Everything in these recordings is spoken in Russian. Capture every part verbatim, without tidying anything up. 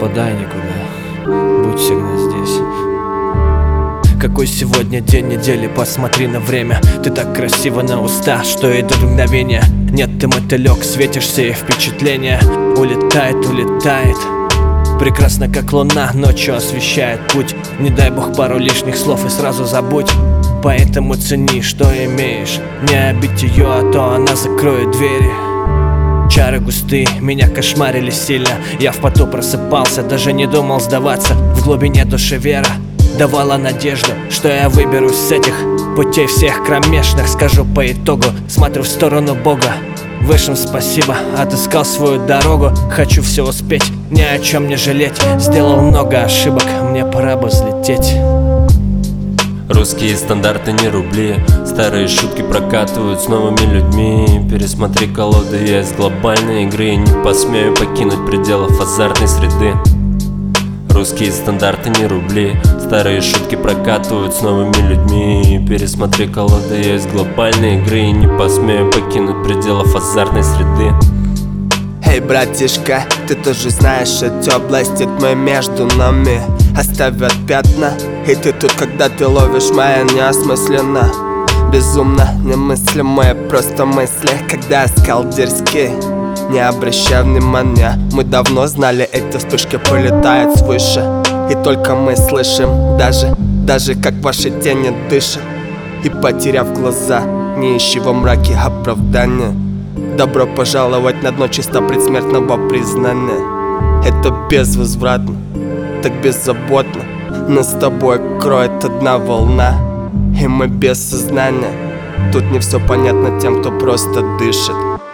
пропадай никуда, будь всегда здесь. Какой сегодня день недели, посмотри на время. Ты так красиво на уста, что идут мгновения. Нет, ты мотылек, светишься и впечатление улетает, улетает. Прекрасно, как луна, ночью освещает путь. Не дай бог пару лишних слов и сразу забудь. Поэтому цени, что имеешь. Не обидь ее, а то она закроет двери. Чары густые, меня кошмарили сильно. Я в поту просыпался, даже не думал сдаваться. В глубине души вера давала надежду, что я выберусь с этих путей всех кромешных. Скажу по итогу, смотрю в сторону Бога. Высшим спасибо, отыскал свою дорогу. Хочу все успеть, ни о чем не жалеть. Сделал много ошибок, мне пора бы взлететь. Русские стандарты не рубли, старые шутки прокатывают с новыми людьми. Пересмотри колоды, я из глобальной игры не посмею покинуть пределов азартной среды. Русские стандарты не рубли, старые шутки прокатывают с новыми людьми. Пересмотри колоды, я из глобальной игры и не посмею покинуть пределов азартной среды. Эй, братишка, ты тоже знаешь, эти области тьмы между нами оставят пятна. И ты тут, когда ты ловишь моя неосмысленно, безумно немыслимые просто мысли, когда искал дерзкие. Не обращай внимания, мы давно знали, эти вспышки полетают свыше. И только мы слышим, даже, даже как ваши тени дышат. И потеряв глаза, не ищи во мраке оправдания. Добро пожаловать на дно чисто предсмертного признания. Это безвозвратно, так беззаботно. Нас с тобой кроет одна волна, и мы без сознания. Тут не все понятно тем, кто просто дышит.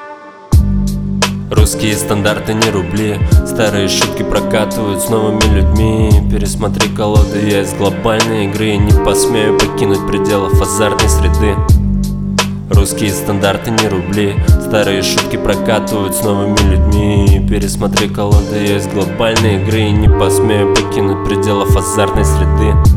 Русские стандарты не рубли, старые шутки прокатывают с новыми людьми. Пересмотри колоды, я из глобальной игры и не посмею покинуть пределов азартной среды. Русские стандарты не рубли, старые шутки прокатывают с новыми людьми. Пересмотри колоды, я из глобальной игры и не посмею покинуть пределов азартной среды.